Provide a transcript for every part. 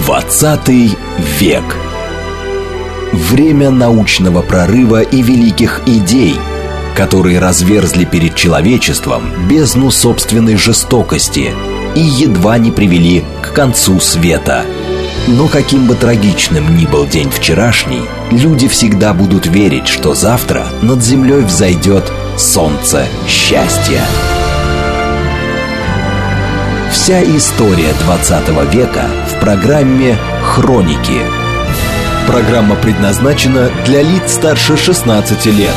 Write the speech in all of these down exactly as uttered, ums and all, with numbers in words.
двадцатый век. Время научного прорыва и великих идей, которые разверзли перед человечеством бездну собственной жестокости и едва не привели к концу света. Но каким бы трагичным ни был день вчерашний, люди всегда будут верить, что завтра над землей взойдет солнце счастья. Вся история двадцатого века в программе «Хроники». Программа предназначена для лиц старше шестнадцати лет.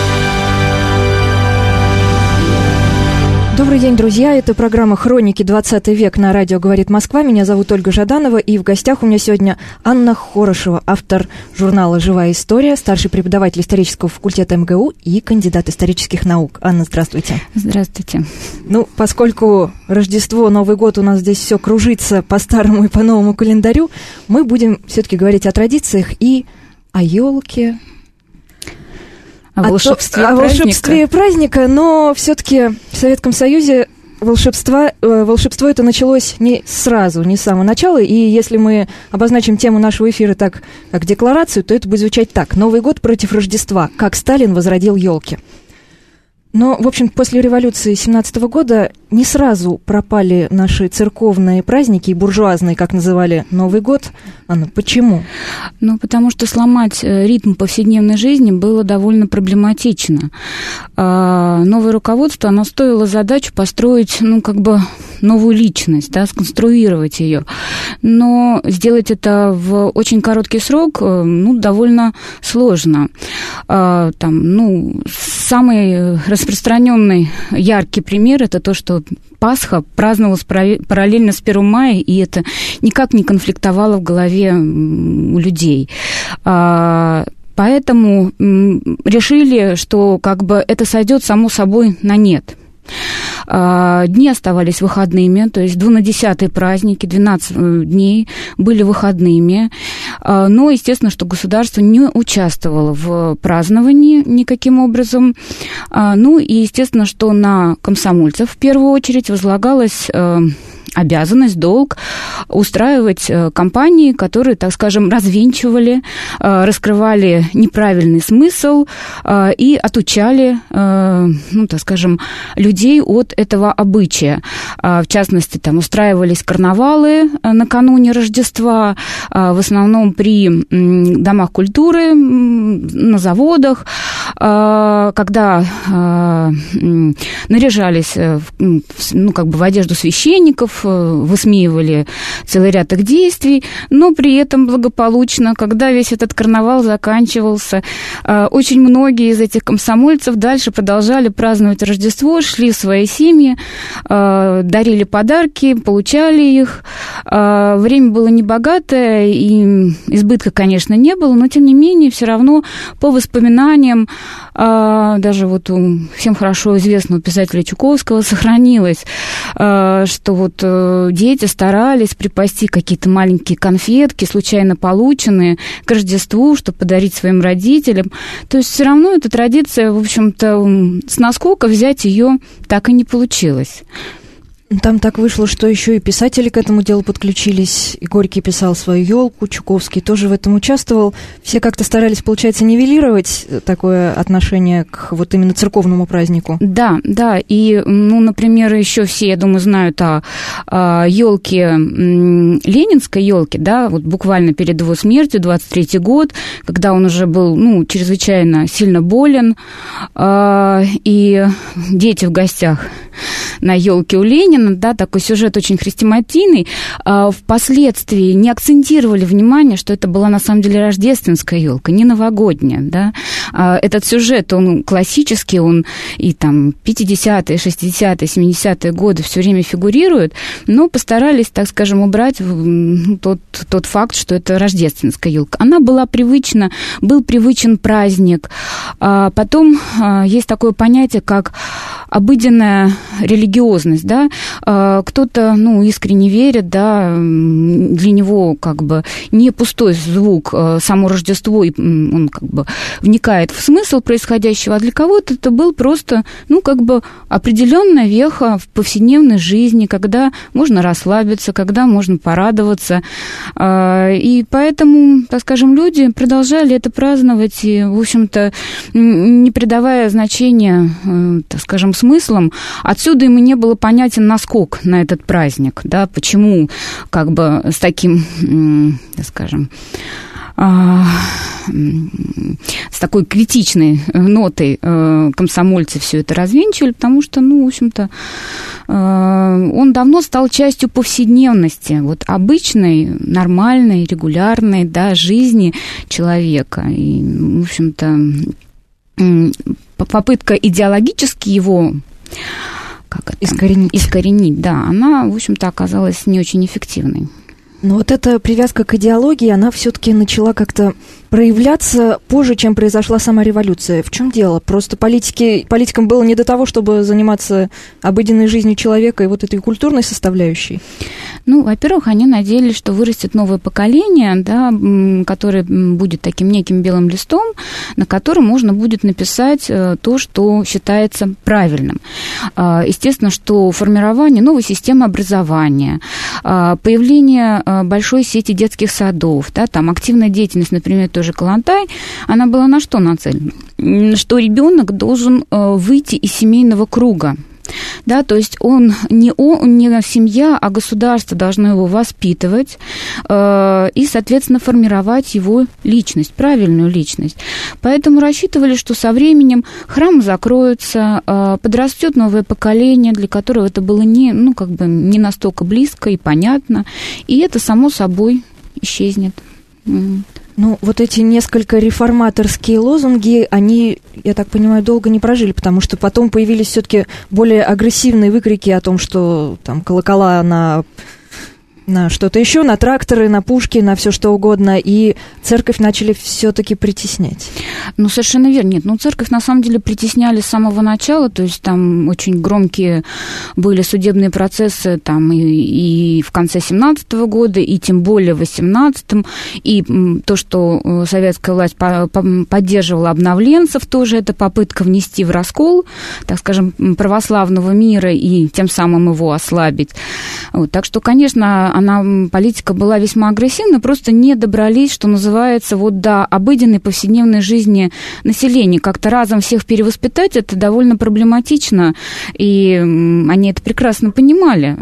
Добрый день, друзья. Это программа «Хроники. двадцатый век» на радио «Говорит Москва». Меня зовут Ольга Жаданова, и в гостях у меня сегодня Анна Хорошева, автор журнала «Живая история», старший преподаватель исторического факультета эм гэ у и кандидат исторических наук. Анна, здравствуйте. Здравствуйте. Ну, поскольку Рождество, Новый год, у нас здесь все кружится по старому и по новому календарю, мы будем все-таки говорить о традициях и о елке. О волшебстве, о, праздника. о волшебстве праздника, но все-таки в Советском Союзе волшебство, волшебство это началось не сразу, не с самого начала, и если мы обозначим тему нашего эфира так, как декларацию, то это будет звучать так: Новый год против Рождества, как Сталин возродил елки. Но, в общем, после революции семнадцатого года не сразу пропали наши церковные праздники и буржуазные, как называли, Новый год. Анна, почему? Ну, потому что сломать ритм повседневной жизни было довольно проблематично. Новое руководство, оно ставило задачу построить, ну, как бы новую личность, да, сконструировать ее. Но сделать это в очень короткий срок, ну, довольно сложно. Там, ну, самый распространенный яркий пример – это то, что Пасха праздновалась параллельно с первым мая, и это никак не конфликтовало в голове у людей. Поэтому решили, что как бы это сойдет само собой на нет. Дни оставались выходными, то есть двунадесятые праздники, двенадцать дней были выходными, но, естественно, что государство не участвовало в праздновании никаким образом, ну и, естественно, что на комсомольцев в первую очередь возлагалось обязанность, долг устраивать кампании, которые, так скажем, развенчивали, раскрывали неправильный смысл и отучали, ну, так скажем, людей от этого обычая. В частности, там устраивались карнавалы накануне Рождества, в основном при домах культуры, на заводах, когда наряжались, ну, как бы в одежду священников, высмеивали целый ряд их действий, но при этом благополучно, когда весь этот карнавал заканчивался, очень многие из этих комсомольцев дальше продолжали праздновать Рождество, шли в свои семьи, дарили подарки, получали их. Время было небогатое, и избытка, конечно, не было, но, тем не менее, все равно по воспоминаниям даже вот у всем хорошо известного писателя Чуковского сохранилось, что вот дети старались припасти какие-то маленькие конфетки, случайно полученные к Рождеству, чтобы подарить своим родителям. То есть все равно эта традиция, в общем-то, с наскока взять ее так и не получилось. Там так вышло, что еще и писатели к этому делу подключились. И Горький писал свою елку, Чуковский тоже в этом участвовал. Все как-то старались, получается, нивелировать такое отношение к вот именно церковному празднику. Да, да. И, ну, например, еще все, я думаю, знают о, о елке, ленинской елке, да, вот буквально перед его смертью, двадцать третий год, когда он уже был, ну, чрезвычайно сильно болен, и дети в гостях на елке у Ленина, да, такой сюжет очень хрестоматийный. Впоследствии не акцентировали внимание, что это была на самом деле рождественская елка, не новогодняя, да. Этот сюжет, он классический, он и там пятидесятые, шестидесятые, семидесятые годы все время фигурирует, но постарались, так скажем, убрать тот, тот факт, что это рождественская елка. Она была привычна, был привычен праздник. Потом есть такое понятие, как обыденная религиозность, да, кто-то, ну, искренне верит, да, для него как бы не пустой звук, само Рождество, и он как бы вникает в смысл происходящего, а для кого-то это был просто, ну, как бы определенная веха в повседневной жизни, когда можно расслабиться, когда можно порадоваться, и поэтому, так скажем, люди продолжали это праздновать, и, в общем-то, не придавая значения, так скажем, смыслам. Отсюда ему не было понятен наскок на этот праздник, да, почему как бы с таким, так скажем, с такой критичной нотой комсомольцы все это развенчивали, потому что, ну, в общем-то, он давно стал частью повседневности, вот обычной, нормальной, регулярной, да, жизни человека. И, в общем-то, попытка идеологически его как это, искоренить. искоренить, да, она, в общем-то, оказалась не очень эффективной. Но вот эта привязка к идеологии, она все-таки начала как-то проявляться позже, чем произошла сама революция. В чем дело? Просто политики, политикам было не до того, чтобы заниматься обыденной жизнью человека и вот этой культурной составляющей? Ну, во-первых, они надеялись, что вырастет новое поколение, да, которое будет таким неким белым листом, на котором можно будет написать то, что считается правильным. Естественно, что формирование новой системы образования, появление большой сети детских садов, да, там активная деятельность, например, тоже Калантай, она была на что нацелена? Что ребенок должен выйти из семейного круга. Да, то есть он не, он, не семья, а государство должно его воспитывать э, и, соответственно, формировать его личность, правильную личность. Поэтому рассчитывали, что со временем храмы закроются, э, подрастет новое поколение, для которого это было не, ну, как бы не настолько близко и понятно, и это само собой исчезнет. Ну, вот эти несколько реформаторские лозунги, они, я так понимаю, долго не прожили, потому что потом появились все-таки более агрессивные выкрики о том, что там колокола на... на что-то еще, на тракторы, на пушки, на все что угодно, и церковь начали все-таки притеснять. Ну, совершенно верно. Нет, ну, церковь, на самом деле, притесняли с самого начала, то есть там очень громкие были судебные процессы там и, и в конце семнадцатого года, и тем более в восемнадцатом, и то, что советская власть по, по, поддерживала обновленцев, тоже это попытка внести в раскол, так скажем, православного мира и тем самым его ослабить. Вот, так что, конечно, она, политика была весьма агрессивна, просто не добрались, что называется, вот до обыденной повседневной жизни населения. Как-то разом всех перевоспитать, это довольно проблематично, и они это прекрасно понимали.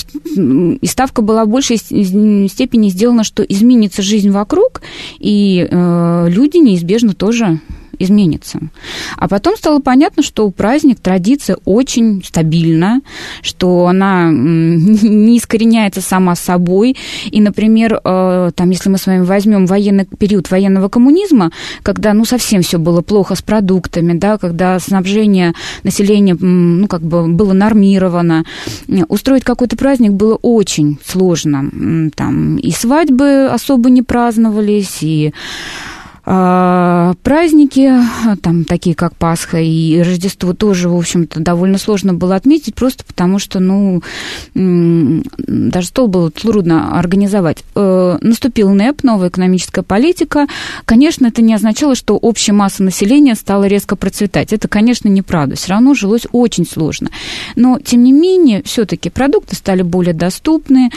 И ставка была в большей степени сделана, что изменится жизнь вокруг, и люди неизбежно тоже изменится. А потом стало понятно, что праздник, традиция очень стабильна, что она не искореняется сама собой. И, например, там, если мы с вами возьмем военный период военного коммунизма, когда, ну, совсем все было плохо с продуктами, да, когда снабжение населения, ну, как бы было нормировано, устроить какой-то праздник было очень сложно. Там и свадьбы особо не праздновались, и праздники, там, такие как Пасха и Рождество, тоже, в общем-то, довольно сложно было отметить, просто потому что, ну, даже стол было трудно организовать. Наступил НЭП, новая экономическая политика. Конечно, это не означало, что общая масса населения стала резко процветать. Это, конечно, неправда. Все равно жилось очень сложно. Но, тем не менее, все-таки продукты стали более доступны,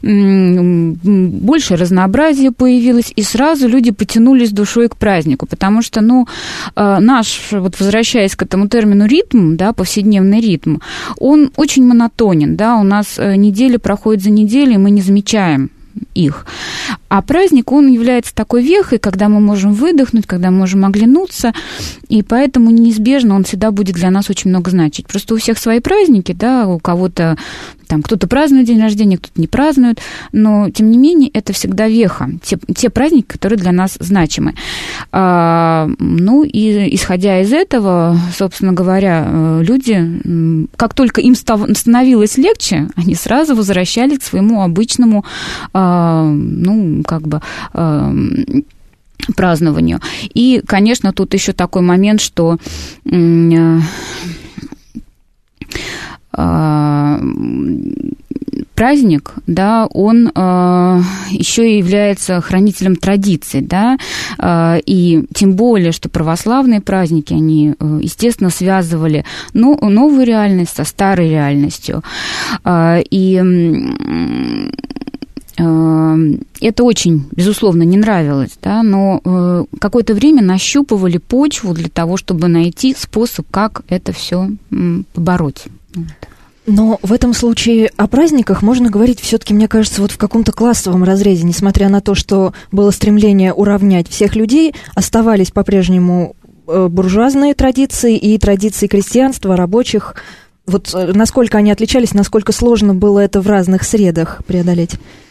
больше разнообразия появилось, и сразу люди потянулись душой к празднику, потому что, ну, наш, вот возвращаясь к этому термину ритм, да, повседневный ритм, он очень монотонен, да, у нас недели проходят за неделей, мы не замечаем их. А праздник, он является такой вехой, когда мы можем выдохнуть, когда мы можем оглянуться, и поэтому неизбежно он всегда будет для нас очень много значить. Просто у всех свои праздники, да, у кого-то там кто-то празднует день рождения, кто-то не празднует, но, тем не менее, это всегда веха, те, те праздники, которые для нас значимы. А, ну, и исходя из этого, собственно говоря, люди, как только им становилось легче, они сразу возвращались к своему обычному, а, ну, как бы... А, празднованию. И, конечно, тут еще такой момент, что праздник, да, он э, еще и является хранителем традиций, да, э, и тем более, что православные праздники, они, э, естественно, связывали ну, новую реальность со старой реальностью. Э, и э, это очень, безусловно, не нравилось, да, но э, какое-то время нащупывали почву для того, чтобы найти способ, как это все м, побороть. Вот. Но в этом случае о праздниках можно говорить все-таки, мне кажется, вот в каком-то классовом разрезе, несмотря на то, что было стремление уравнять всех людей, оставались по-прежнему буржуазные традиции и традиции крестьянства, рабочих. Вот насколько они отличались, насколько сложно было это в разных средах преодолеть?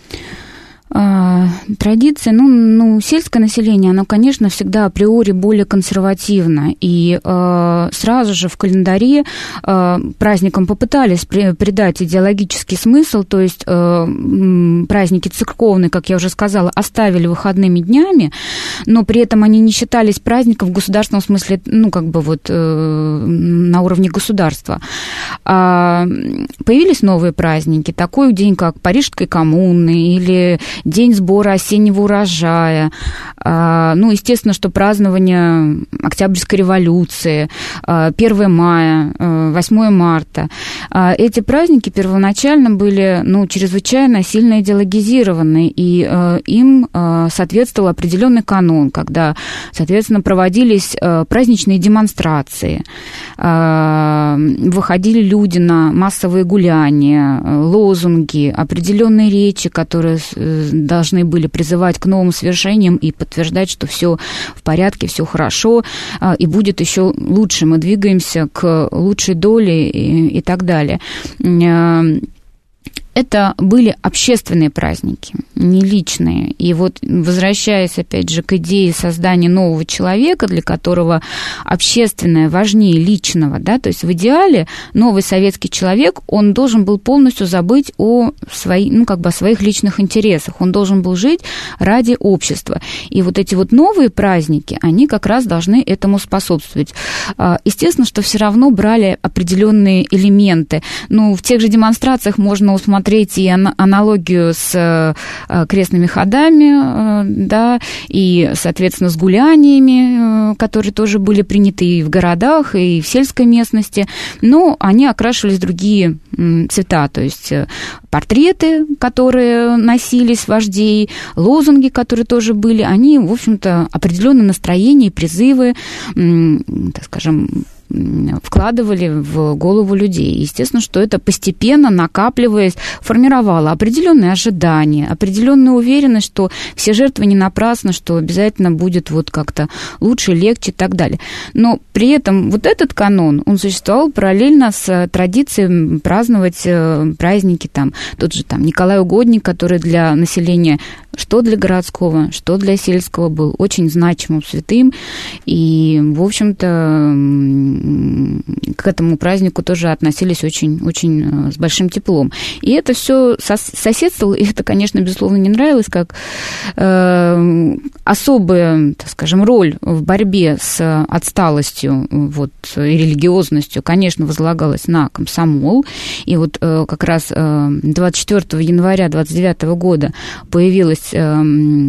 Традиции, ну, ну, сельское население, оно, конечно, всегда априори более консервативно, и э, сразу же в календаре э, праздникам попытались при, придать идеологический смысл, то есть э, праздники церковные, как я уже сказала, оставили выходными днями, но при этом они не считались праздником в государственном смысле, ну, как бы вот э, на уровне государства. А появились новые праздники, такой день, как Парижской коммуны или День сбора осеннего урожая, ну, естественно, что празднование Октябрьской революции, первое мая, восьмое марта. Эти праздники первоначально были, ну, чрезвычайно сильно идеологизированы, и им соответствовал определенный канон, когда, соответственно, проводились праздничные демонстрации, выходили люди на массовые гуляния, лозунги, определенные речи, которые должны были призывать к новым свершениям и подтверждать, что все в порядке, все хорошо, и будет еще лучше. Мы двигаемся к лучшей доле и, и так далее. Это были общественные праздники, не личные. И вот, возвращаясь, опять же, к идее создания нового человека, для которого общественное важнее личного, да, то есть в идеале новый советский человек, он должен был полностью забыть о, свои, ну, как бы о своих личных интересах, он должен был жить ради общества. И вот эти вот новые праздники, они как раз должны этому способствовать. Естественно, что все равно брали определенные элементы. Ну, в тех же демонстрациях можно усмотреть и аналогию с крестными ходами, да, и, соответственно, с гуляниями, которые тоже были приняты и в городах, и в сельской местности, но они окрашивались в другие цвета, то есть портреты, которые носились вождей, лозунги, которые тоже были, они, в общем-то, определенное настроение и призывы, так скажем, вкладывали в голову людей. Естественно, что это постепенно, накапливаясь, формировало определенные ожидания, определенную уверенность, что все жертвы не напрасны, что обязательно будет вот как-то лучше, легче и так далее. Но при этом вот этот канон, он существовал параллельно с традицией праздновать праздники, там, тот же там Николай Угодник, который для населения, что для городского, что для сельского, был очень значимым святым, и, в общем-то, к этому празднику тоже относились очень, очень с большим теплом. И это все соседствовало, и это, конечно, безусловно, не нравилось, как э, особая, так скажем, роль в борьбе с отсталостью вот, и религиозностью, конечно, возлагалась на комсомол. И вот э, как раз э, двадцать четвёртого января двадцать девятого года появилась э,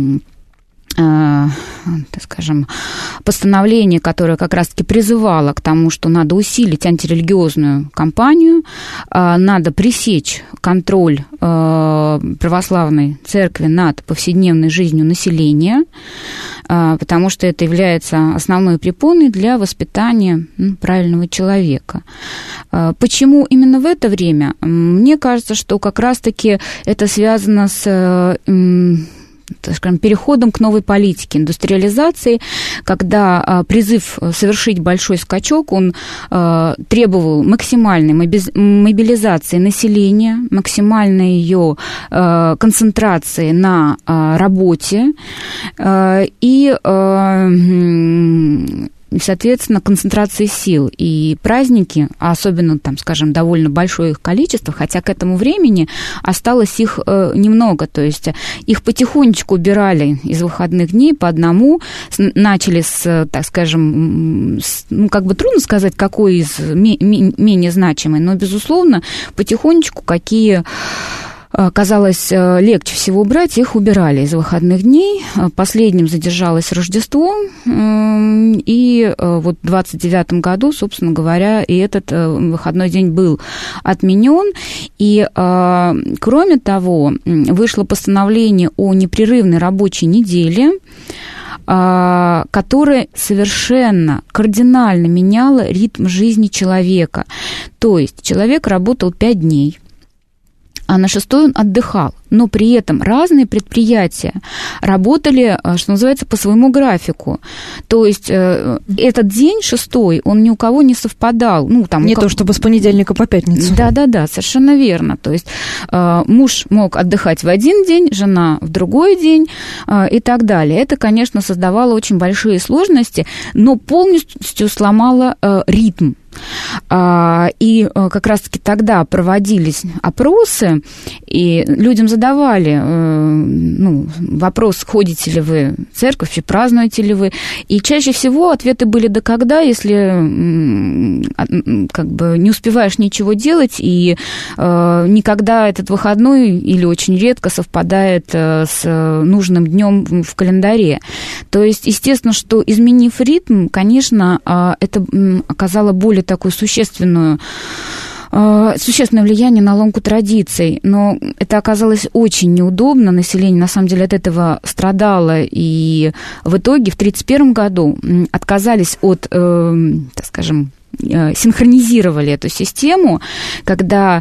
так скажем, постановление, которое как раз-таки призывало к тому, что надо усилить антирелигиозную кампанию, надо пресечь контроль православной церкви над повседневной жизнью населения, потому что это является основной препоной для воспитания правильного человека. Почему именно в это время? Мне кажется, что как раз-таки это связано с, так скажем, переходом к новой политике, индустриализации, когда призыв совершить большой скачок, он требовал максимальной мобилизации населения, максимальной ее концентрации на работе, и соответственно, концентрации сил. И праздники, а особенно, там, скажем, довольно большое их количество, хотя к этому времени осталось их немного, то есть их потихонечку убирали из выходных дней по одному, начали с, так скажем, с, ну, как бы трудно сказать, какой из менее значимый, но, безусловно, потихонечку какие казалось легче всего убрать, их убирали из выходных дней. Последним задержалось Рождество, и вот в двадцать девятом году, собственно говоря, и этот выходной день был отменен. И, кроме того, вышло постановление о непрерывной рабочей неделе, которое совершенно кардинально меняло ритм жизни человека. То есть человек работал пять дней, а на шестой он отдыхал. Но при этом разные предприятия работали, что называется, по своему графику. То есть э, этот день, шестой, он ни у кого не совпадал. Ну, там, не кого... то, чтобы с понедельника по пятницу. Да-да-да, совершенно верно. То есть э, муж мог отдыхать в один день, жена в другой день э, и так далее. Это, конечно, создавало очень большие сложности, но полностью сломало э, ритм. И как раз-таки тогда проводились опросы, и людям задавали ну, вопрос, ходите ли вы в церковь, вообще празднуете ли вы. И чаще всего ответы были «да когда», если как бы не успеваешь ничего делать, и никогда этот выходной или очень редко совпадает с нужным днем в календаре. То есть, естественно, что изменив ритм, конечно, это оказало более такую существенную, существенное влияние на ломку традиций, но это оказалось очень неудобно, население на самом деле от этого страдало, и в итоге в тридцать первом году отказались от, так скажем, синхронизировали эту систему, когда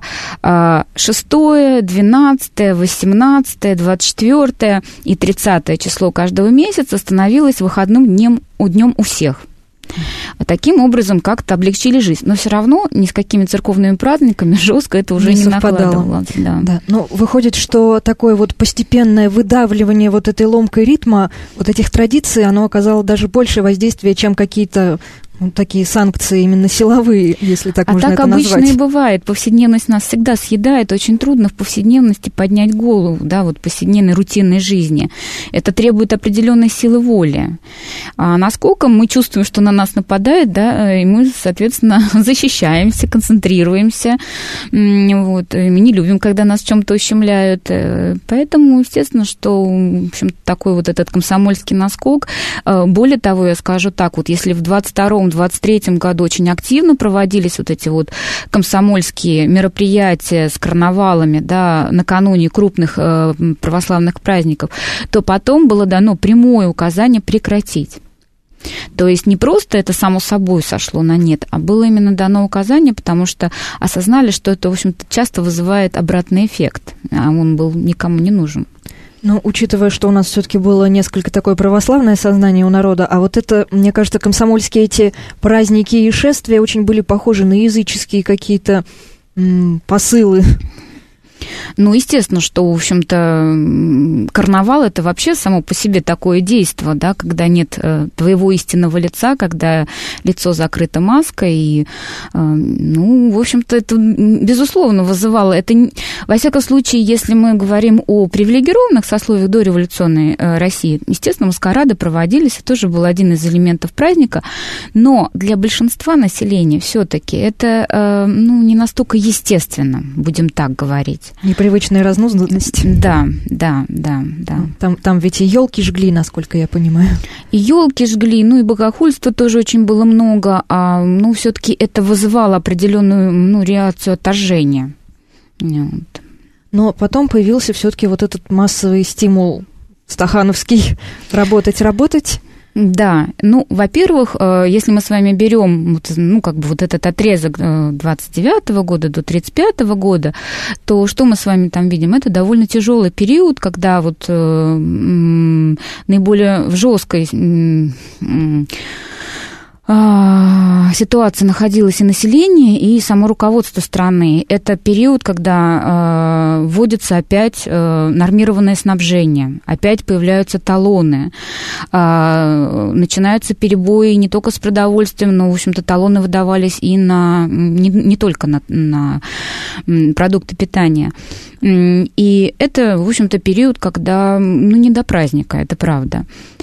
шестое, двенадцатое, восемнадцатое, двадцать четвёртое и тридцатое число каждого месяца становилось выходным днем, днем у всех. Таким образом как-то облегчили жизнь. Но все равно ни с какими церковными праздниками жестко это уже не, не накладывалось. Да. Да. Ну, выходит, что такое вот постепенное выдавливание вот этой ломкой ритма, вот этих традиций, оно оказало даже большее воздействие, чем какие-то ну, такие санкции именно силовые, если так а можно так это назвать. А так обычно и бывает. Повседневность нас всегда съедает. Очень трудно в повседневности поднять голову, да, вот повседневной рутинной жизни. Это требует определенной силы воли. А насколько мы чувствуем, что на нас нападает, да, и мы, соответственно, защищаемся, концентрируемся. Вот. И мы не любим, когда нас в чем-то ущемляют. Поэтому, естественно, что, в общем, такой вот этот комсомольский наскок. Более того, я скажу так, вот если в двадцать втором двадцать третьем году очень активно проводились вот эти вот комсомольские мероприятия с карнавалами, да, накануне крупных э, православных праздников, то потом было дано прямое указание прекратить. То есть не просто это само собой сошло на нет, а было именно дано указание, потому что осознали, что это, в общем-то, часто вызывает обратный эффект, а он был никому не нужен. Ну, учитывая, что у нас все-таки было несколько такое православное сознание у народа, а вот это, мне кажется, комсомольские эти праздники и шествия очень были похожи на языческие какие-то м- посылы. Ну, естественно, что, в общем-то, карнавал – это вообще само по себе такое действо, да, когда нет твоего истинного лица, когда лицо закрыто маской, и, ну, в общем-то, это, безусловно, вызывало. Это, во всяком случае, если мы говорим о привилегированных сословиях дореволюционной России, естественно, маскарады проводились, это тоже был один из элементов праздника, но для большинства населения все-таки это, ну, не настолько естественно, будем так говорить. Непривычная разнузданность. Да, да, да, да. Там, там ведь и елки жгли, насколько я понимаю. И елки жгли, ну и богохульства тоже очень было много, а, ну, все-таки это вызывало определенную, ну, реакцию отторжения. Вот. Но потом появился все-таки вот этот массовый стимул стахановский работать, работать. Да, ну, во-первых, если мы с вами берем, ну, как бы вот этот отрезок двадцать девятого года до тридцать пятого года, то что мы с вами там видим? Это довольно тяжелый период, когда вот наиболее в жесткой ситуации находилось и население, и само руководство страны. Это период, когда э, вводится опять э, нормированное снабжение, опять появляются талоны, э, начинаются перебои не только с продовольствием, но, в общем-то, талоны выдавались и на, не, не только на, на продукты питания. И это, в общем-то, период, когда, ну, не до праздника, это правда.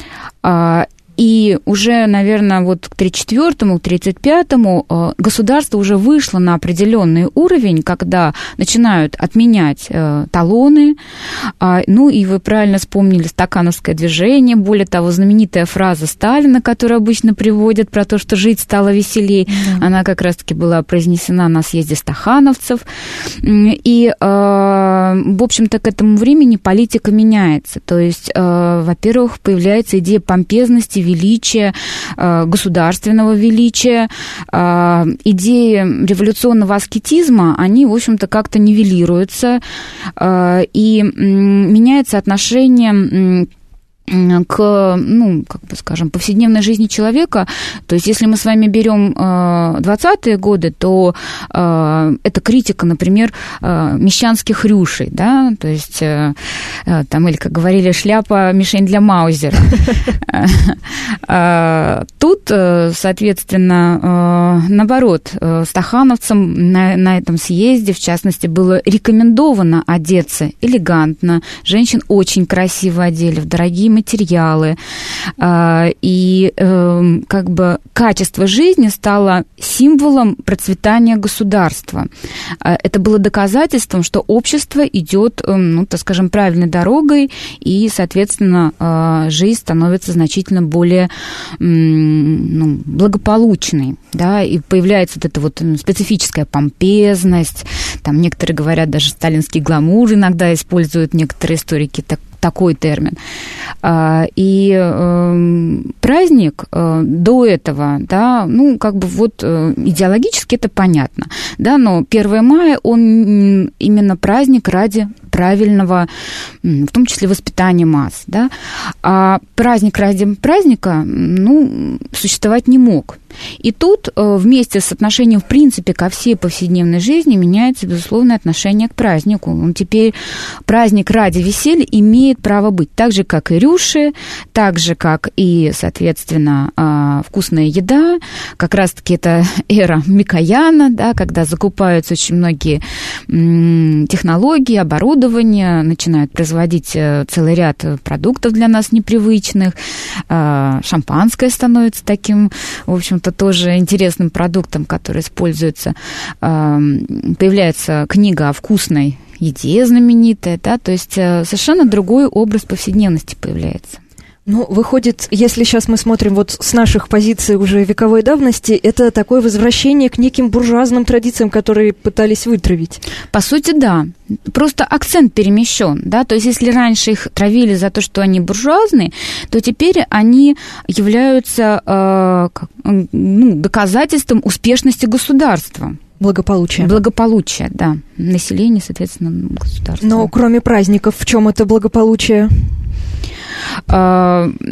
И уже, наверное, вот к тридцать четвёртому, к тридцать пятому государство уже вышло на определенный уровень, когда начинают отменять талоны. Ну, и вы правильно вспомнили стакановское движение. Более того, знаменитая фраза Сталина, которую обычно приводят про то, что жить стало веселей, да. Она как раз-таки была произнесена на съезде стахановцев. И, в общем-то, к этому времени политика меняется. То есть, во-первых, появляется идея помпезности, величия, государственного величия, идеи революционного аскетизма, они, в общем-то, как-то нивелируются, и меняется отношение к, ну, как бы скажем, повседневной жизни человека. То есть, если мы с вами берем двадцатые годы, то э, это критика, например, э, мещанских рюшей, да, то есть, э, там, или, как говорили, шляпа мишень для Маузера. Тут, соответственно, наоборот, стахановцам на этом съезде, в частности, было рекомендовано одеться элегантно. Женщин очень красиво одели, в дорогие материалы, и как бы качество жизни стало символом процветания государства. Это было доказательством, что общество идет, ну, так скажем, правильной дорогой, и, соответственно, жизнь становится значительно более, ну, благополучной, да, и появляется вот эта вот специфическая помпезность, там некоторые говорят, даже сталинский гламур иногда используют некоторые историки, так, такой термин. И э, праздник э, до этого, да, ну, как бы вот э, идеологически это понятно, да, но первое мая, он именно праздник ради правильного, в том числе, воспитания масс, да, а праздник ради праздника, ну, существовать не мог. И тут вместе с отношением, в принципе, ко всей повседневной жизни меняется, безусловно, отношение к празднику. Он теперь праздник ради веселья имеет право быть, так же, как и рюши, так же, как и, соответственно, вкусная еда. Как раз-таки это эра Микояна, да, когда закупаются очень многие технологии, оборудование, начинают производить целый ряд продуктов для нас непривычных. Шампанское становится таким, в общем, это тоже интересным продуктом, который используется. Появляется книга о вкусной еде знаменитая, да, то есть совершенно другой образ повседневности появляется. Ну, выходит, если сейчас мы смотрим вот с наших позиций уже вековой давности, это такое возвращение к неким буржуазным традициям, которые пытались вытравить. По сути, да. Просто акцент перемещен, да, то есть если раньше их травили за то, что они буржуазные, то теперь они являются э, ну, доказательством успешности государства. Благополучие. Благополучие, да. Население, соответственно, государство. Но кроме праздников, в чем это благополучие? Ну,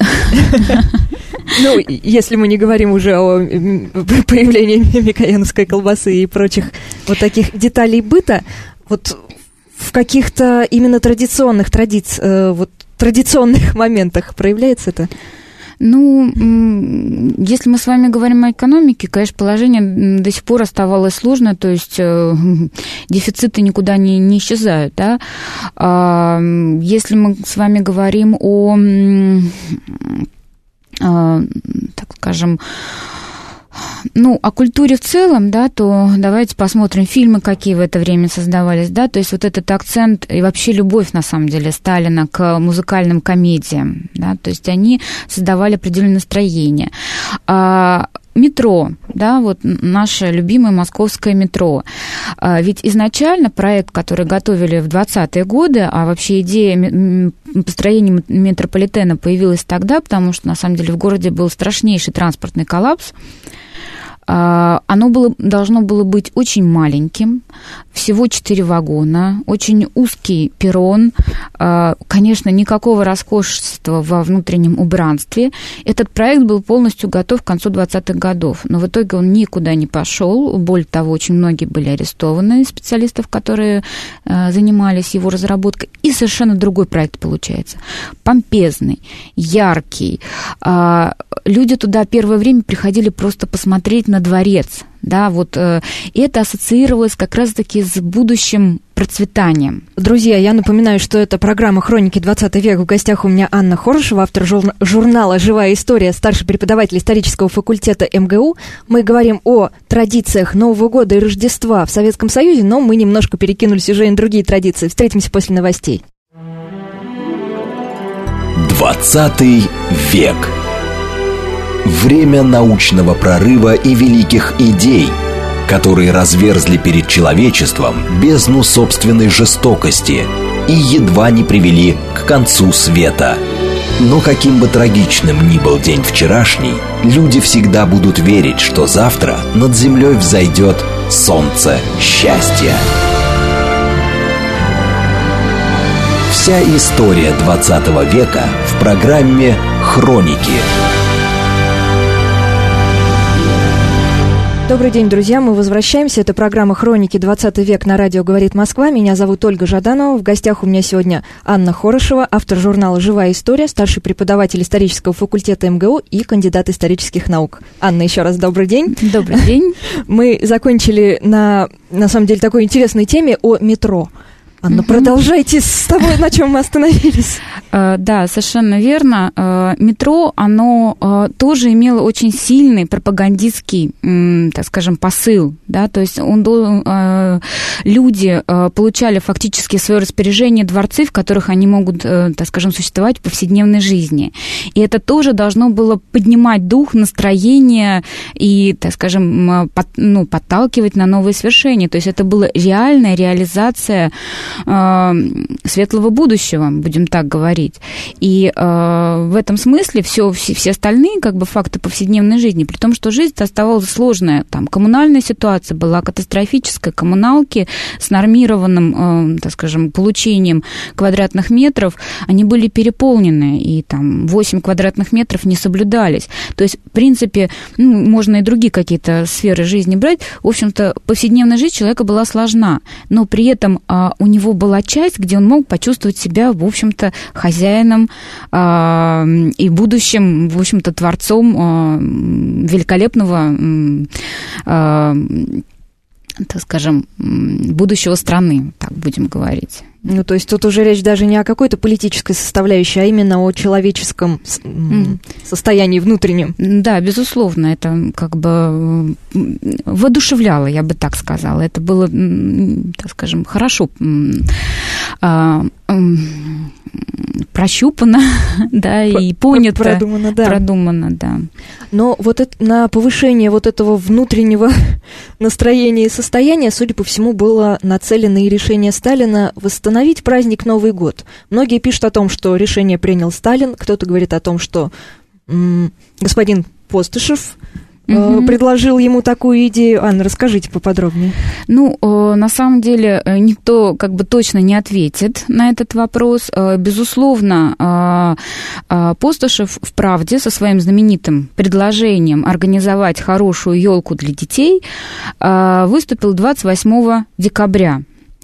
если мы не говорим уже о появлении микояновской колбасы и прочих вот таких деталей быта, вот в каких-то именно традиционных традиц, вот традиционных моментах проявляется это? Ну, если мы с вами говорим о экономике, конечно, положение до сих пор оставалось сложное, то есть э, дефициты никуда не, не исчезают, да. А если мы с вами говорим о, э, так скажем, ну, о культуре в целом, да, то давайте посмотрим фильмы, какие в это время создавались, да, то есть вот этот акцент и вообще любовь, на самом деле, Сталина к музыкальным комедиям, да, то есть они создавали определенное настроение. А метро, да, вот наше любимое московское метро. Ведь изначально проект, который готовили в двадцатые годы, а вообще идея построения метрополитена появилась тогда, потому что, на самом деле, в городе был страшнейший транспортный коллапс. Оно было, должно было быть очень маленьким, всего четыре вагона, очень узкий перрон, конечно, никакого роскошества во внутреннем убранстве. Этот проект был полностью готов к концу двадцатых годов, но в итоге он никуда не пошел. Более того, очень многие были арестованы специалистов, которые занимались его разработкой, и совершенно другой проект получается. Помпезный, яркий. Люди туда первое время приходили просто посмотреть на дворец. Да, вот э, это ассоциировалось как раз-таки с будущим процветанием. Друзья, я напоминаю, что это программа «Хроники двадцатого века». В гостях у меня Анна Хорошева, автор журна- журнала «Живая история», старший преподаватель исторического факультета эм гэ у. Мы говорим о традициях Нового года и Рождества в Советском Союзе, но мы немножко перекинулись уже и на другие традиции. Встретимся после новостей. двадцатый век. Время научного прорыва и великих идей, которые разверзли перед человечеством бездну собственной жестокости и едва не привели к концу света. Но каким бы трагичным ни был день вчерашний, люди всегда будут верить, что завтра над землей взойдет солнце счастья. Вся история двадцатого века в программе «Хроники». Добрый день, друзья, мы возвращаемся. Это программа «Хроники. двадцатый век» на радио «Говорит Москва». Меня зовут Ольга Жаданова. В гостях у меня сегодня Анна Хорошева, автор журнала «Живая история», старший преподаватель исторического факультета эм гэ у и кандидат исторических наук. Анна, еще раз добрый день. Добрый день. Мы закончили на, на самом деле, такой интересной теме о метро. Анна, угу. Продолжайте с того, на чем мы остановились. Да, совершенно верно. Метро, оно тоже имело очень сильный пропагандистский, так скажем, посыл. Да? То есть он, люди получали фактически в свое распоряжение дворцы, в которых они могут, так скажем, существовать в повседневной жизни. И это тоже должно было поднимать дух, настроение и, так скажем, под, ну, подталкивать на новые свершения. То есть это была реальная реализация светлого будущего, будем так говорить. И э, в этом смысле все, все, все остальные как бы, факты повседневной жизни, при том, что жизнь оставалась сложная. Там, коммунальная ситуация была катастрофическая, коммуналки с нормированным, э, так скажем, получением квадратных метров, они были переполнены, и там восемь квадратных метров не соблюдались. То есть, в принципе, ну, можно и другие какие-то сферы жизни брать. В общем-то, повседневная жизнь человека была сложна, но при этом э, у него была часть, где он мог почувствовать себя, в общем-то, хозяином э, и будущим, в общем-то, творцом э, великолепного, э, так скажем, будущего страны, так будем говорить. Ну, то есть тут уже речь даже не о какой-то политической составляющей, а именно о человеческом mm. состоянии внутреннем. Да, безусловно, это как бы воодушевляло, я бы так сказала. Это было, так скажем, хорошо прощупано, да, и понято. Продумано, да. Продумано, да. Но вот это, на повышение вот этого внутреннего настроения и состояния, судя по всему, было нацелено и решение Сталина восстановить праздник Новый год. Многие пишут о том, что решение принял Сталин, кто-то говорит о том, что м- господин Постышев угу. предложил ему такую идею. Анна, расскажите поподробнее. Ну, на самом деле, никто как бы точно не ответит на этот вопрос. Безусловно, Постышев в «Правде» со своим знаменитым предложением организовать хорошую елку для детей выступил двадцать восьмого декабря.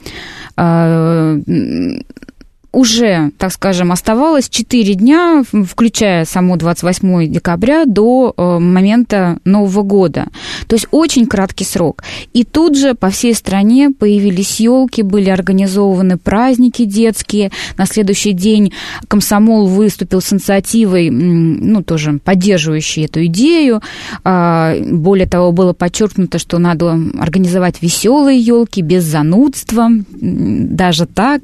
Уже, так скажем, оставалось четыре дня, включая само двадцать восьмого декабря, до момента Нового года. То есть очень краткий срок. И тут же по всей стране появились елки, были организованы праздники детские. На следующий день комсомол выступил с инициативой, ну, тоже поддерживающей эту идею. Более того, было подчеркнуто, что надо организовать веселые елки без занудства, даже так.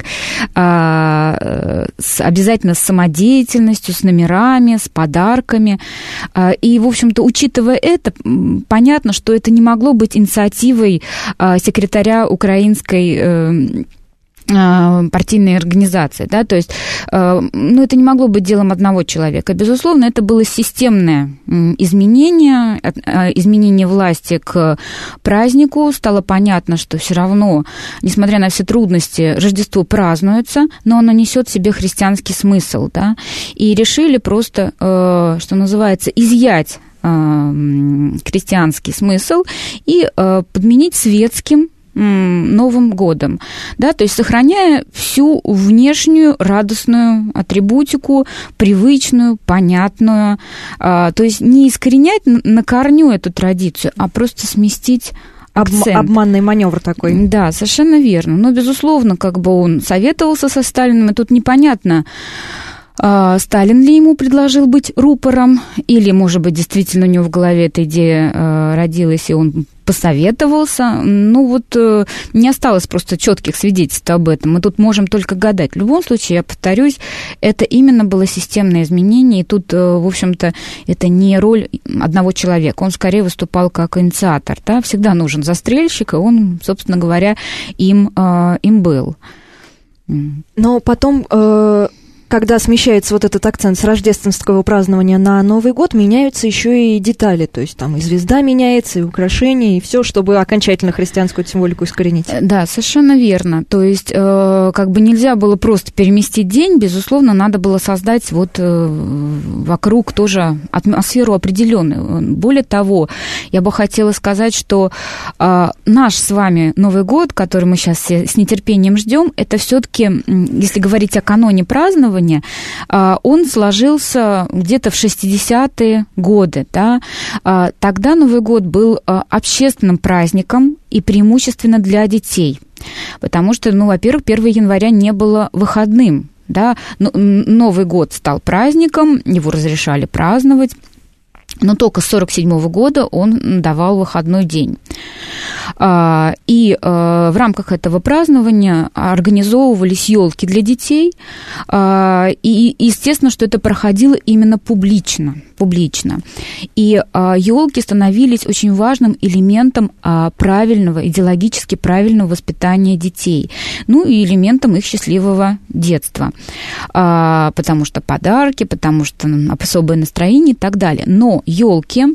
С, обязательно с самодеятельностью, с номерами, с подарками. И, в общем-то, учитывая это, понятно, что это не могло быть инициативой секретаря украинской партийной организации, да, то есть, ну, это не могло быть делом одного человека. Безусловно, это было системное изменение, изменение власти к празднику. Стало понятно, что все равно, несмотря на все трудности, Рождество празднуется, но оно несет в себе христианский смысл, да, и решили просто, что называется, изъять христианский смысл и подменить светским Новым годом, да, то есть сохраняя всю внешнюю радостную атрибутику, привычную, понятную, а, то есть не искоренять на корню эту традицию, а просто сместить акцент. Обманный маневр такой. Да, совершенно верно. Но, безусловно, как бы он советовался со Сталиным, и тут непонятно, Сталин ли ему предложил быть рупором, или, может быть, действительно у него в голове эта идея родилась, и он посоветовался. Ну вот не осталось просто четких свидетельств об этом. Мы тут можем только гадать. В любом случае, я повторюсь, это именно было системное изменение, и тут, в общем-то, это не роль одного человека. Он скорее выступал как инициатор. Да? Всегда нужен застрельщик, и он, собственно говоря, им, им был. Но потом... Когда смещается вот этот акцент с рождественского празднования на Новый год, меняются еще и детали. То есть там и звезда меняется, и украшения, и все, чтобы окончательно христианскую символику искоренить. Да, совершенно верно. То есть э, как бы нельзя было просто переместить день, безусловно, надо было создать вот э, вокруг тоже атмосферу определенную. Более того, я бы хотела сказать, что э, наш с вами Новый год, который мы сейчас с нетерпением ждем, это все-таки, если говорить о каноне празднования, он сложился где-то в шестидесятые годы. Да? Тогда Новый год был общественным праздником и преимущественно для детей, потому что, ну, во-первых, первого января не было выходным. Да? Новый год стал праздником, его разрешали праздновать, но только с сорок седьмого года он давал выходной день. И в рамках этого празднования организовывались елки для детей, и естественно, что это проходило именно публично. публично. И елки становились очень важным элементом правильного, идеологически правильного воспитания детей, ну и элементом их счастливого детства, потому что подарки, потому что особое настроение и так далее. Но елки...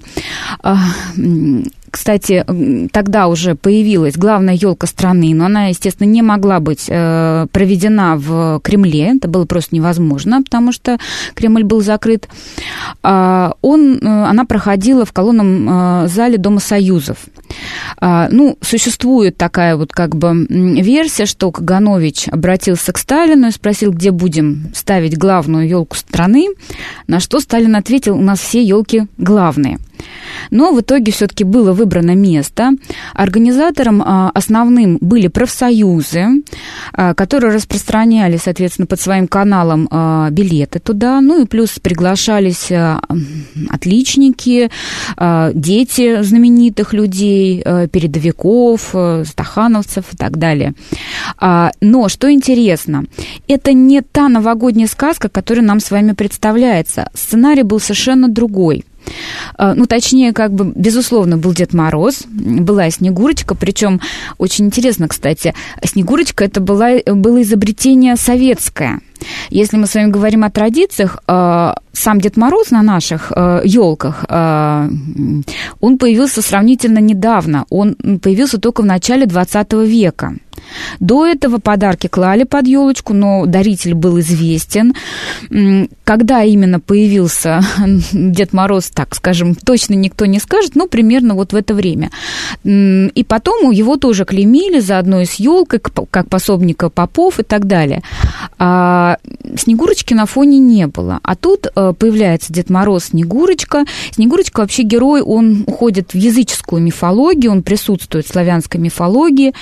Кстати, тогда уже появилась главная елка страны, но она, естественно, не могла быть э, проведена в Кремле. Это было просто невозможно, потому что Кремль был закрыт. А он, она проходила в колонном э, зале Дома Союзов. А, ну, существует такая вот как бы версия, что Каганович обратился к Сталину и спросил, где будем ставить главную елку страны, на что Сталин ответил, у нас все елки главные. Но в итоге все-таки было выбрано место. Организатором основным были профсоюзы, которые распространяли, соответственно, под своим каналом билеты туда. Ну и плюс приглашались отличники, дети знаменитых людей, передовиков, стахановцев и так далее. Но, что интересно, это не та новогодняя сказка, которая нам с вами представляется. Сценарий был совершенно другой. Ну, точнее, как бы, безусловно, был Дед Мороз, была и Снегурочка, причем очень интересно, кстати, Снегурочка это была, было изобретение советское. Если мы с вами говорим о традициях, сам Дед Мороз на наших елках, он появился сравнительно недавно, он появился только в начале двадцатого века. До этого подарки клали под елочку, но даритель был известен. Когда именно появился Дед Мороз, так скажем, точно никто не скажет, но примерно вот в это время. И потом его тоже клеймили заодно и с елкой, как пособника попов и так далее. А Снегурочки на фоне не было. А тут появляется Дед Мороз, Снегурочка. Снегурочка вообще герой, он уходит в языческую мифологию, он присутствует в славянской мифологии.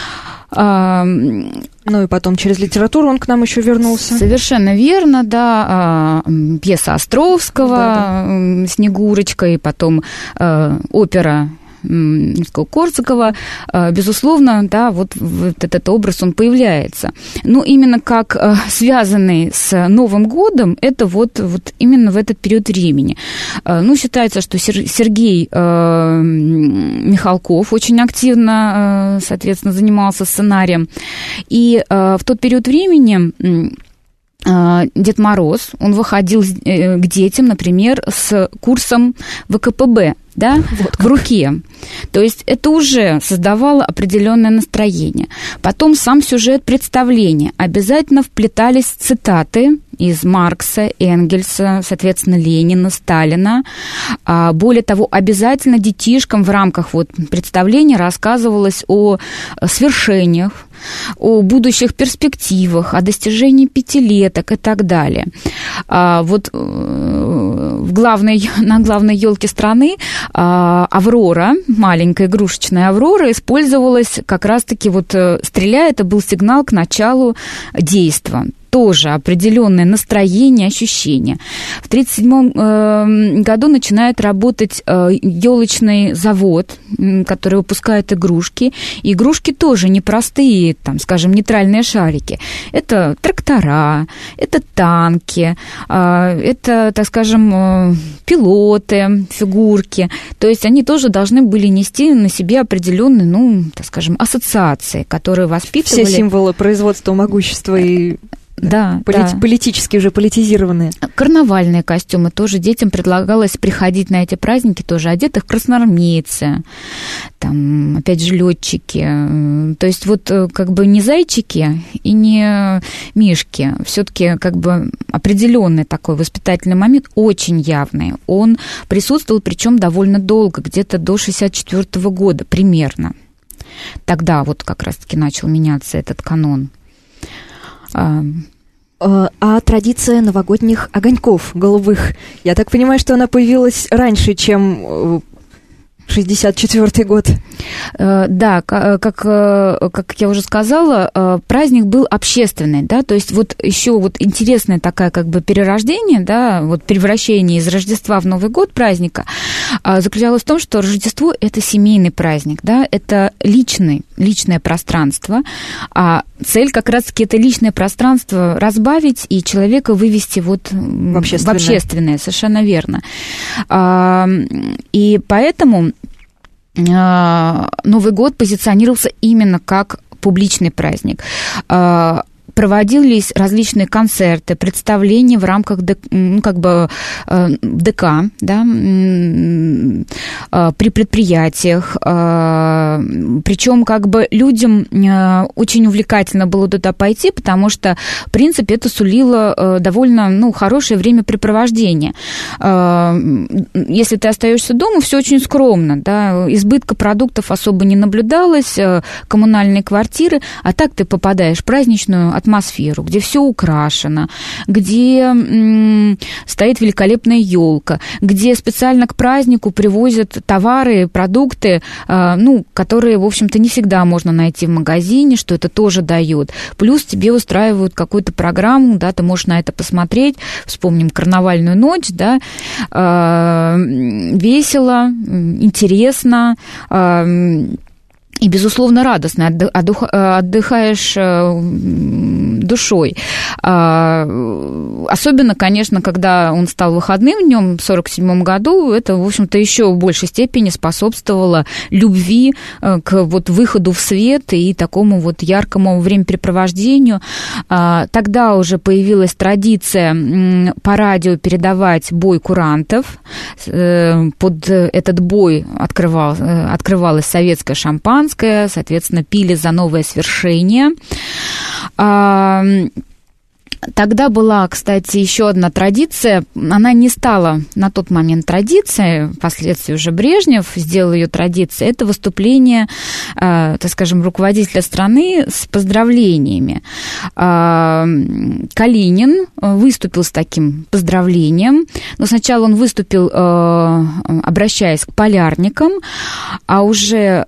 Ну и потом через литературу он к нам еще вернулся. Совершенно верно, да. Пьеса Островского, да, да. «Снегурочка», и потом опера Римского-Корсакова, безусловно, да, вот, вот этот образ, он появляется. Но именно как связанный с Новым годом, это вот, вот именно в этот период времени. Ну, считается, что Сергей Михалков очень активно, соответственно, занимался сценарием. И в тот период времени Дед Мороз, он выходил к детям, например, с курсом вэ ка пэ бэ, да, вот в руке. То есть это уже создавало определенное настроение. Потом сам сюжет представления. Обязательно вплетались цитаты из Маркса, Энгельса, соответственно, Ленина, Сталина. Более того, обязательно детишкам в рамках вот представления рассказывалось о свершениях, о будущих перспективах, о достижении пятилеток и так далее. Вот в главной, на главной елке страны Аврора, маленькая игрушечная Аврора, использовалась как раз-таки, вот стреляя, это был сигнал к началу действия. Тоже определенное настроение, ощущение. В тысяча девятьсот тридцать седьмом году начинает работать елочный завод, который выпускает игрушки. И игрушки тоже непростые, там, скажем, нейтральные шарики. Это трактора, это танки, это, так скажем, пилоты, фигурки. То есть они тоже должны были нести на себе определенные, ну, так скажем, ассоциации, которые воспитывали. Все символы производства, могущества и... Да, Полит, да. Политически уже политизированные. Карнавальные костюмы тоже детям предлагалось приходить на эти праздники тоже одетых красноармейцы, там, опять же, летчики. То есть вот как бы не зайчики и не мишки. Все-таки как бы определенный такой воспитательный момент, очень явный. Он присутствовал, причем довольно долго, где-то до шестьдесят четвёртого года примерно. Тогда вот как раз-таки начал меняться этот канон. А, а традиция новогодних огоньков голубых, я так понимаю, что она появилась раньше, чем шестьдесят четвёртый год. Да, как, как я уже сказала, праздник был общественный, да, то есть вот еще вот интересное такое как бы перерождение, да, вот превращение из Рождества в Новый год праздника заключалось в том, что Рождество – это семейный праздник, да, это личный, личное пространство, а цель как раз-таки это личное пространство разбавить и человека вывести вот в общественное, в общественное, совершенно верно. И поэтому Новый год позиционировался именно как публичный праздник. Проводились различные концерты, представления в рамках ну, как бы, ДК, да, при предприятиях. Причем как бы людям очень увлекательно было туда пойти, потому что, в принципе, это сулило довольно ну, хорошее времяпрепровождение. Если ты остаешься дома, все очень скромно, да, избытка продуктов особо не наблюдалось, коммунальные квартиры, а так ты попадаешь в праздничную атмосферу, где все украшено, где м, стоит великолепная елка, где специально к празднику привозят товары, продукты, э, ну, которые, в общем-то, не всегда можно найти в магазине, что это тоже дает. Плюс тебе устраивают какую-то программу, да, ты можешь на это посмотреть, вспомним «Карнавальную ночь», да, э, весело, интересно, э, и, безусловно, радостно, отдыхаешь душой. Особенно, конечно, когда он стал выходным днем в сорок седьмом году, это, в общем-то, еще в большей степени способствовало любви к вот выходу в свет и такому вот яркому времяпрепровождению. Тогда уже появилась традиция по радио передавать бой курантов. Под этот бой открывал, открывалось советское шампанское, соответственно, пили за новое свершение. Тогда была, кстати, еще одна традиция. Она не стала на тот момент традицией, впоследствии уже Брежнев сделал ее традицией. Это выступление, так скажем, руководителя страны с поздравлениями. Калинин выступил с таким поздравлением, но сначала он выступил, обращаясь к полярникам, а уже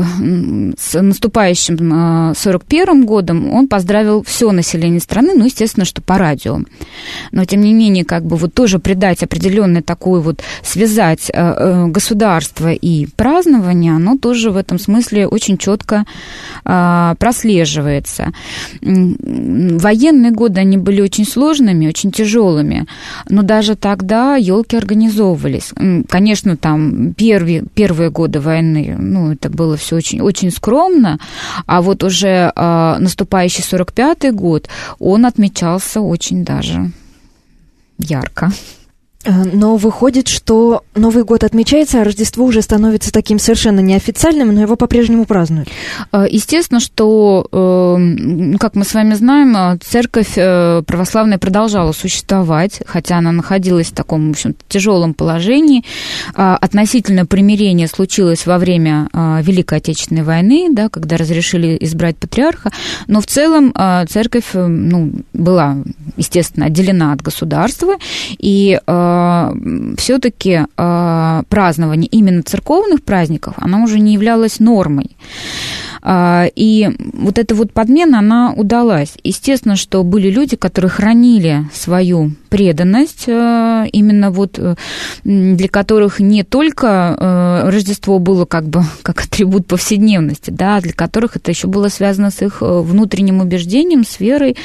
с наступающим сорок первым годом он поздравил все население страны, ну, естественно, естественно, что по радио. Но, тем не менее, как бы вот тоже придать определенный такой вот, связать государство и празднование, оно тоже в этом смысле очень четко прослеживается. Военные годы, они были очень сложными, очень тяжелыми, но даже тогда елки организовывались. Конечно, там первые, первые годы войны, ну, это было все очень, очень скромно, а вот уже э, наступающий сорок пятый год, он отмечался очень даже ярко. Но выходит, что Новый год отмечается, а Рождество уже становится таким совершенно неофициальным, но его по-прежнему празднуют. Естественно, что, как мы с вами знаем, церковь православная продолжала существовать, хотя она находилась в таком, в общем, тяжелом положении. Относительно примирение случилось во время Великой Отечественной войны, да, когда разрешили избрать патриарха, но в целом церковь, ну, была, естественно, отделена от государства, и все-таки празднование именно церковных праздников, оно уже не являлось нормой. И вот эта вот подмена, она удалась. Естественно, что были люди, которые хранили свою преданность, именно вот для которых не только Рождество было как бы как атрибут повседневности, да, для которых это еще было связано с их внутренним убеждением, с верой.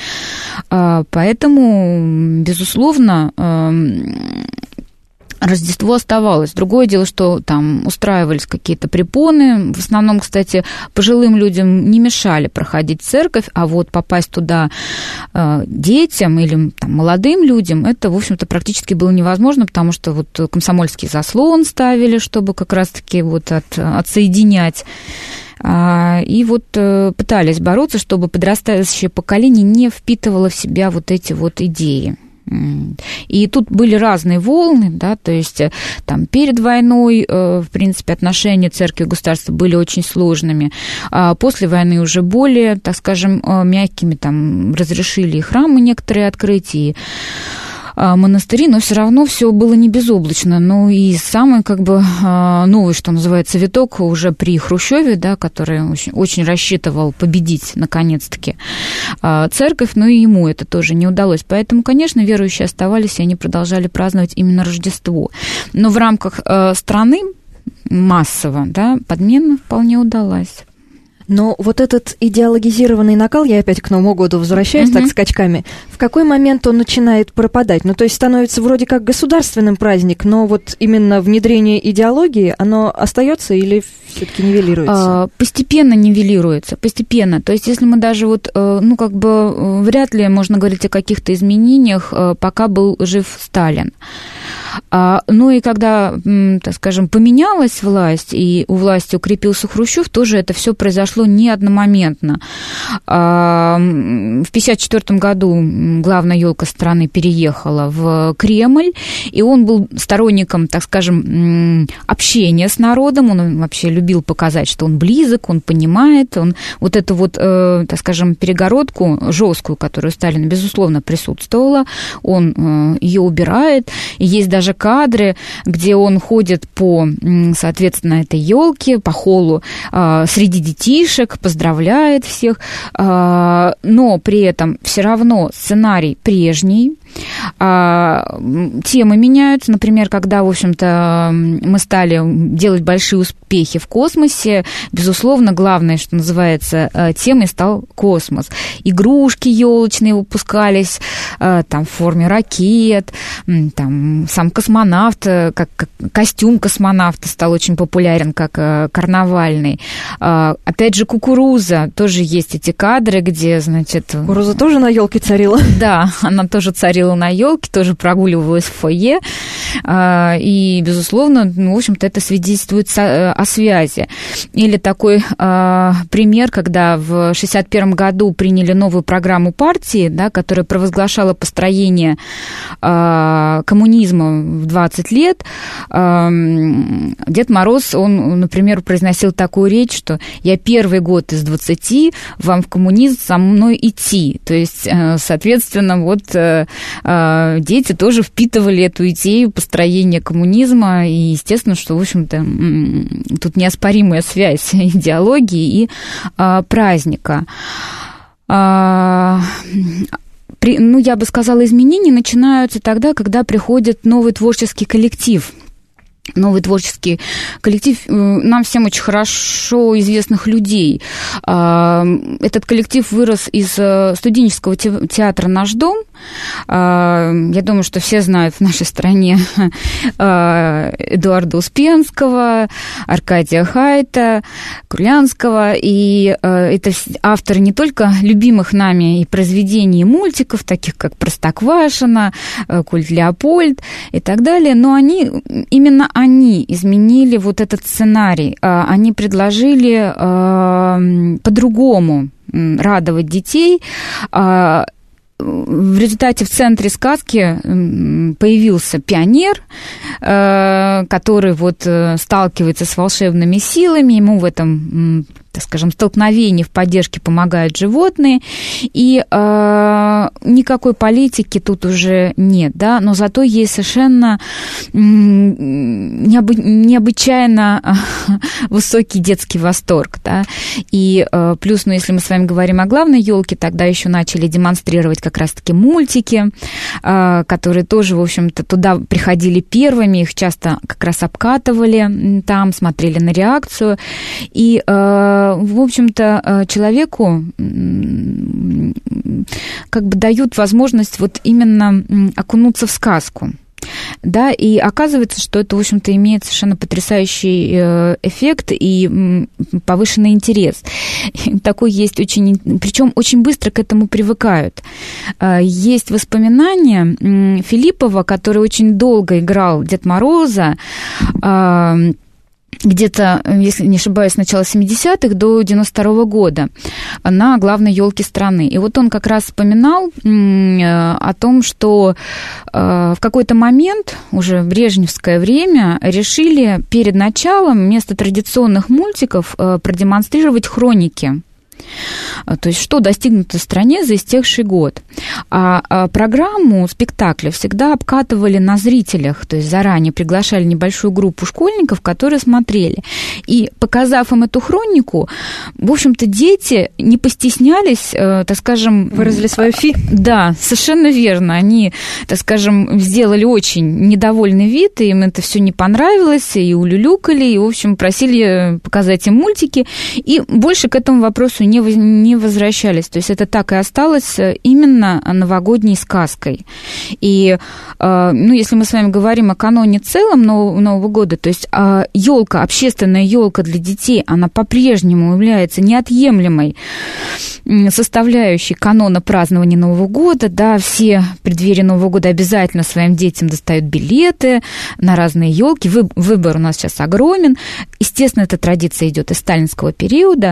Поэтому, безусловно, Рождество оставалось. Другое дело, что там устраивались какие-то препоны. В основном, кстати, пожилым людям не мешали проходить церковь, а вот попасть туда э, детям или там, молодым людям, это, в общем-то, практически было невозможно, потому что вот комсомольский заслон ставили, чтобы как раз-таки вот от, отсоединять. И вот пытались бороться, чтобы подрастающее поколение не впитывало в себя вот эти вот идеи. И тут были разные волны, да, то есть там перед войной, в принципе, отношения церкви и государства были очень сложными, а после войны уже более, так скажем, мягкими, там разрешили и храмы некоторые открыть, и монастыри, но все равно все было не безоблачно. Ну и самый как бы новый, что называется, виток уже при Хрущеве, да, который очень, очень рассчитывал победить наконец-таки церковь, но и ему это тоже не удалось. Поэтому, конечно, верующие оставались, и они продолжали праздновать именно Рождество. Но в рамках страны массово, да, подмена вполне удалась. Но вот этот идеологизированный накал, я опять к Новому году возвращаюсь, uh-huh. так скачками, в какой момент он начинает пропадать? Ну, то есть становится вроде как государственным праздник, но вот именно внедрение идеологии, оно остается или все-таки нивелируется? Постепенно нивелируется, постепенно. То есть если мы даже вот, ну, как бы вряд ли можно говорить о каких-то изменениях, пока был жив Сталин. Ну и когда, так скажем, поменялась власть, и у власти укрепился Хрущев, тоже это все произошло не одномоментно. В пятьдесят четвёртом году главная елка страны переехала в Кремль, и он был сторонником, так скажем, общения с народом, он вообще любил показать, что он близок, он понимает, он вот эту вот, так скажем, перегородку жесткую, которая у Сталина, безусловно, присутствовала, он ее убирает, и есть даже даже кадры, где он ходит по, соответственно, этой елке, по холлу среди детишек, поздравляет всех, но при этом все равно сценарий прежний, темы меняются. Например, когда, в общем-то, мы стали делать большие успехи в космосе, безусловно, главное, что называется, темой стал космос. Игрушки елочные выпускались там, в форме ракет, там, сам космонавт, как, как костюм космонавта стал очень популярен, как карнавальный. Опять же, кукуруза. Тоже есть эти кадры, где, значит... Кукуруза тоже на елке царила? Да, она тоже царила на елке, тоже прогуливалась в фойе, и, безусловно, ну, в общем-то, это свидетельствует о связи. Или такой пример, когда в шестьдесят первом году приняли новую программу партии, да, которая провозглашала построение коммунизма в двадцать лет, Дед Мороз, он, например, произносил такую речь, что «я первый год из двадцати, вам в коммунизм со мной идти». То есть, соответственно, вот дети тоже впитывали эту идею построения коммунизма, и естественно, что, в общем-то, тут неоспоримая связь идеологии и праздника. при, ну, я бы сказала, изменения начинаются тогда, когда приходит новый творческий коллектив. Новый творческий коллектив нам всем очень хорошо известных людей. Этот коллектив вырос из студенческого театра «Наш дом». Я думаю, что все знают в нашей стране Эдуарда Успенского, Аркадия Хайта, Курлянского. И это авторы не только любимых нами и произведений, и мультиков, таких как «Простоквашино», «Культ Леопольд» и так далее, но они именно они изменили вот этот сценарий, они предложили по-другому радовать детей. В результате в центре сказки появился пионер, который вот сталкивается с волшебными силами, ему в этом, так скажем, столкновении, в поддержке помогают животные, и э, никакой политики тут уже нет, да, но зато есть совершенно необы- необычайно высокий детский восторг, да, и э, плюс, ну, если мы с вами говорим о главной елке, тогда еще начали демонстрировать как раз-таки мультики, э, которые тоже, в общем-то, туда приходили первыми, их часто как раз обкатывали там, смотрели на реакцию, и э, в общем-то, человеку как бы дают возможность вот именно окунуться в сказку. Да, и оказывается, что это, в общем-то, имеет совершенно потрясающий эффект и повышенный интерес. Такой есть очень... Причем очень быстро к этому привыкают. Есть воспоминания Филиппова, который очень долго играл Дед Мороза, где-то, если не ошибаюсь, с начала семидесятых до девяносто второго года на главной елке страны. И вот он как раз вспоминал о том, что в какой-то момент, уже в брежневское время, решили перед началом вместо традиционных мультиков продемонстрировать хроники. То есть, что достигнуто в стране за истекший год. А программу спектакля всегда обкатывали на зрителях, то есть заранее приглашали небольшую группу школьников, которые смотрели. И, показав им эту хронику, в общем-то, дети не постеснялись, так скажем... Выразили свою фи. Да, совершенно верно. Они, так скажем, сделали очень недовольный вид, и им это все не понравилось, и улюлюкали, и, в общем, просили показать им мультики, и больше к этому вопросу не не возвращались. То есть это так и осталось именно новогодней сказкой. И, ну, если мы с вами говорим о каноне целом Нового года, то есть елка, общественная елка для детей, она по-прежнему является неотъемлемой составляющей канона празднования Нового года. Да, все в преддверии Нового года обязательно своим детям достают билеты на разные елки. Выбор у нас сейчас огромен. Естественно, эта традиция идет из сталинского периода.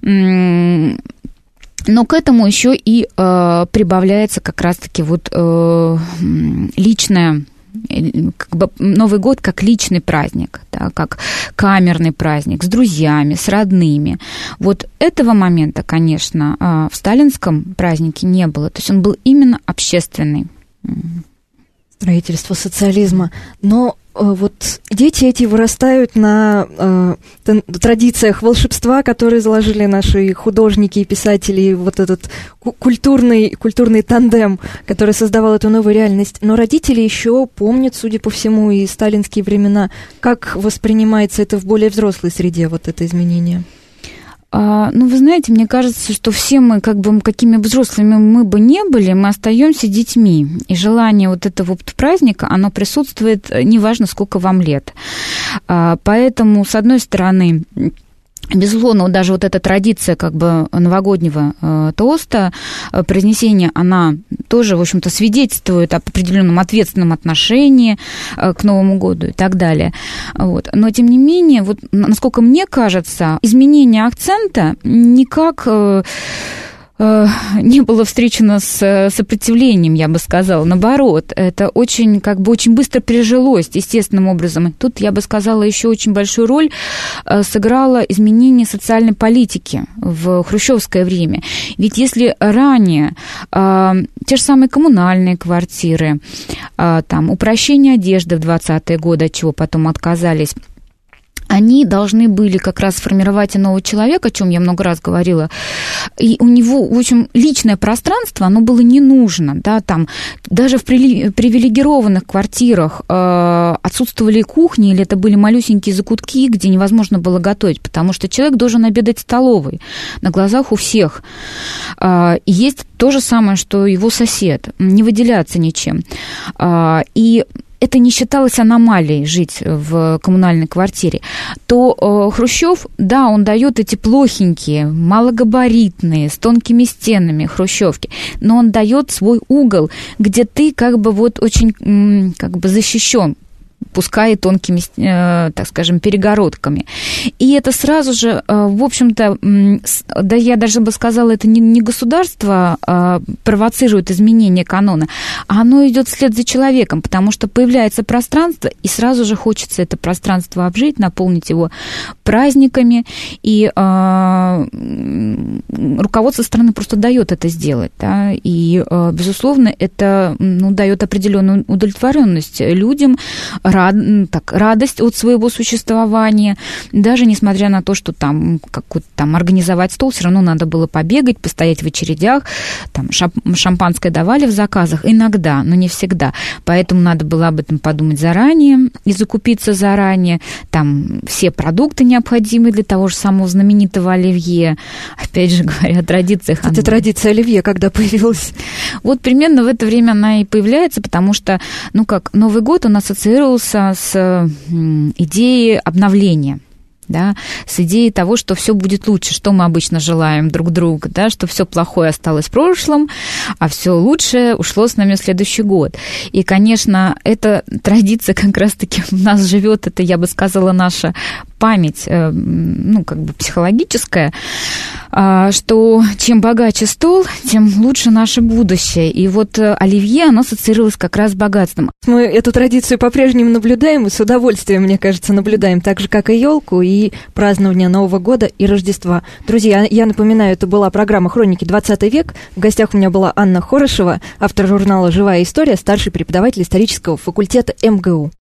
Но к этому еще и э, прибавляется как раз-таки вот э, личное, как бы Новый год как личный праздник, да, как камерный праздник с друзьями, с родными. Вот этого момента, конечно, э, в сталинском празднике не было. То есть он был именно общественный. Строительство социализма. Но вот дети эти вырастают на э, традициях волшебства, которые заложили наши художники и писатели, вот этот культурный, культурный тандем, который создавал эту новую реальность. Но родители еще помнят, судя по всему, и сталинские времена. Как воспринимается это в более взрослой среде, вот это изменение? Ну, вы знаете, мне кажется, что все мы, как бы, какими бы взрослыми мы бы не были, мы остаемся детьми. И желание вот этого вот праздника, оно присутствует, неважно, сколько вам лет. Поэтому, с одной стороны, безусловно, даже вот эта традиция как бы новогоднего э, тоста, э, произнесения, она тоже, в общем-то, свидетельствует об определенном ответственном отношении э, к Новому году и так далее. Вот. Но, тем не менее, вот, насколько мне кажется, изменение акцента никак... Э, не было встречено с сопротивлением, я бы сказала. Наоборот, это очень, как бы, очень быстро прижилось естественным образом. Тут, я бы сказала, еще очень большую роль сыграло изменение социальной политики в хрущевское время. Ведь если ранее те же самые коммунальные квартиры, там, упрощение одежды в двадцатые годы, от чего потом отказались, они должны были как раз сформировать иного человека, о чем я много раз говорила. И у него, в общем, личное пространство, оно было не нужно. Да, там, даже в привилегированных квартирах э, отсутствовали кухни, или это были малюсенькие закутки, где невозможно было готовить, потому что человек должен обедать в столовой на глазах у всех. Э, и есть то же самое, что его сосед, не выделяться ничем. Э, и это не считалось аномалией жить в коммунальной квартире, то э, Хрущев, да, он дает эти плохенькие, малогабаритные, с тонкими стенами хрущевки, но он дает свой угол, где ты как бы вот очень м, как бы защищен, пускай и тонкими, э, так скажем, перегородками. И это сразу же, э, в общем-то, э, да я даже бы сказала, это не, не государство э, провоцирует изменение канона, а оно идет вслед за человеком, потому что появляется пространство, и сразу же хочется это пространство обжить, наполнить его праздниками, и э, руководство страны просто дает это сделать. Да? И, э, безусловно, это ну, дает определенную удовлетворенность людям, Рад, так, радость от своего существования, даже несмотря на то, что там какой-то там организовать стол, все равно надо было побегать, постоять в очередях, там шампанское давали в заказах иногда, но не всегда, поэтому надо было об этом подумать заранее и закупиться заранее, там все продукты необходимые для того же самого знаменитого оливье, опять же говоря, о традициях. Это она... традиция оливье когда появилась? Вот примерно в это время она и появляется, потому что, ну как, Новый год он ассоциировался с идеей обновления, да, с идеей того, что все будет лучше, что мы обычно желаем друг другу, да, что все плохое осталось в прошлом, а все лучшее ушло с нами в следующий год. И, конечно, эта традиция как раз-таки у нас живет, это, я бы сказала, наша память, ну, как бы психологическая, что чем богаче стол, тем лучше наше будущее. И вот оливье, оно ассоциировалось как раз с богатством. Мы эту традицию по-прежнему наблюдаем, и с удовольствием, мне кажется, наблюдаем, так же, как и елку, и празднование Нового года и Рождества. Друзья, я напоминаю, это была программа «Хроники двадцатый век». В гостях у меня была Анна Хорошева, автор журнала «Живая история», старший преподаватель исторического факультета эм гэ у.